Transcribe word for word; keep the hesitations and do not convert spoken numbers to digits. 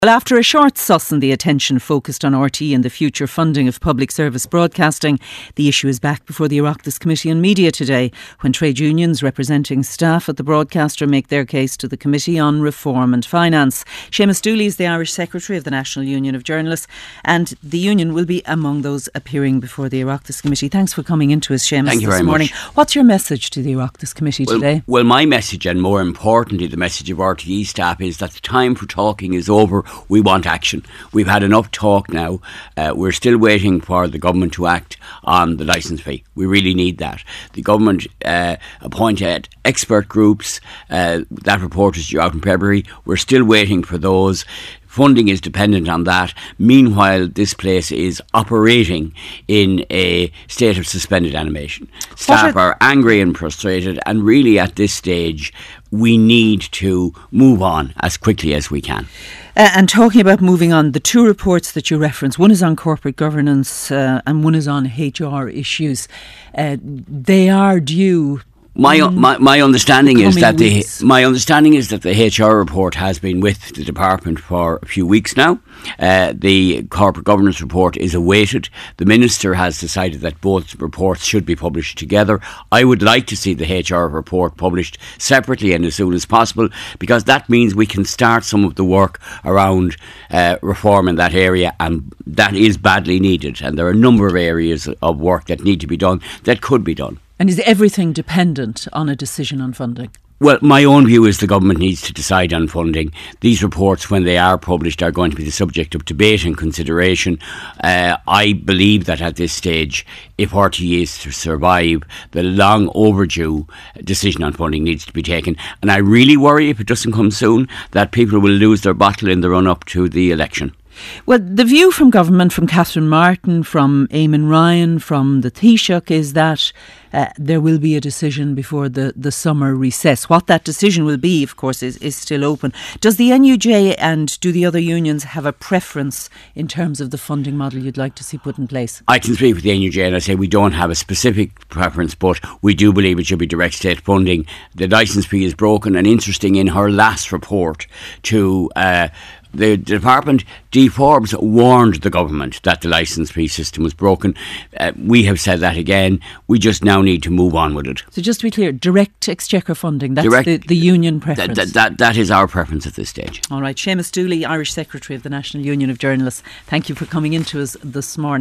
Well, after a short suss and the attention focused on R T E and the future funding of public service broadcasting, the issue is back before the Oireachtas Committee on Media today, when trade unions representing staff at the broadcaster make their case to the Committee on Reform and Finance. Seamus Dooley is the Irish Secretary of the National Union of Journalists, and the union will be among those appearing before the Oireachtas Committee. Thanks for coming into us, Seamus, Thank you this very morning. much. What's your message to the Oireachtas Committee well, today? Well, my message, and more importantly the message of R T E staff, is that the time for talking is over. We want action. We've had enough talk now. Uh, we're still waiting for the government to act on the licence fee. We really need that. The government uh, appointed expert groups. Uh, that report is due out in February. We're still waiting for those. Funding is dependent on that. Meanwhile, this place is operating in a state of suspended animation. Staff are angry and frustrated, and really at this stage we need to move on as quickly as we can. Uh, and talking about moving on, the two reports that you reference, one is on corporate governance uh, and one is on H R issues. Uh, they are due. My, my my understanding is that weeks. the my understanding is that the H R report has been with the department for a few weeks now. Uh, the corporate governance report is awaited. The minister has decided that both reports should be published together. I would like to see the H R report published separately and as soon as possible, because that means we can start some of the work around uh, reform in that area, and that is badly needed. And there are a number of areas of work that need to be done that could be done. And is everything dependent on a decision on funding? Well, my own view is the government needs to decide on funding. These reports, when they are published, are going to be the subject of debate and consideration. Uh, I believe that at this stage, if R T E is to survive, the long overdue decision on funding needs to be taken. And I really worry, if it doesn't come soon, that people will lose their battle in the run-up to the election. Well, the view from government, from Catherine Martin, from Eamon Ryan, from the Taoiseach, is that uh, there will be a decision before the, the summer recess. What that decision will be, of course, is, is still open. Does the N U J and do the other unions have a preference in terms of the funding model you'd like to see put in place? I can speak for the N U J and I say we don't have a specific preference, but we do believe it should be direct state funding. The licence fee is broken, and interesting, in her last report to uh, the department, Dee Forbes warned the government that the licence fee system was broken. Uh, we have said that again. We just now need to move on with it. So just to be clear, direct exchequer funding, that's direct, the, the union preference? That, that, that is our preference at this stage. All right. Seamus Dooley, Irish Secretary of the National Union of Journalists, thank you for coming into us this morning.